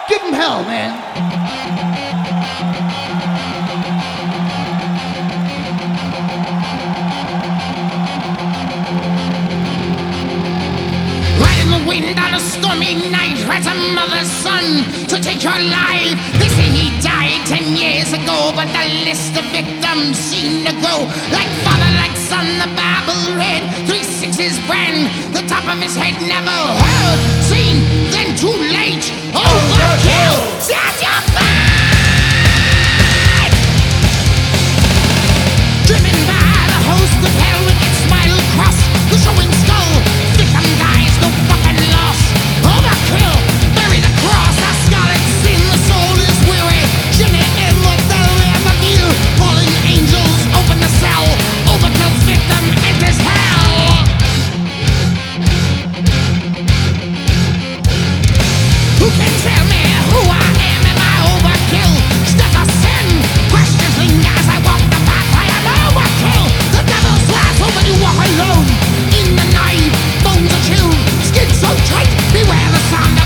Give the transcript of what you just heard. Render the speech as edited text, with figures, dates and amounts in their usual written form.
Give him hell, man. Right in the wind on a stormy night, rides a mother's son to take your life. They say he died 10 years ago, but the list of victims seem to grow. Like father, like son, the Bible read. 3/6 brand, the top of his head never heard, seen, then too late. Overkill, set your mind. Driven by the host of hell with its smile cross, the showing skull, victim dies, no fucking loss. Overkill, bury the cross, our scarlet sin, the soul is weary. Jimmy in the belly of the deal, fallen angels open the cell. Overkill's victim enters hell. Who can tell me who I am? Am I overkill? Step of sin, questions linger as I walk the path. I am overkill. The devil's laughs when you walk alone in the night. Bones are chilled, skin so tight. Beware the sound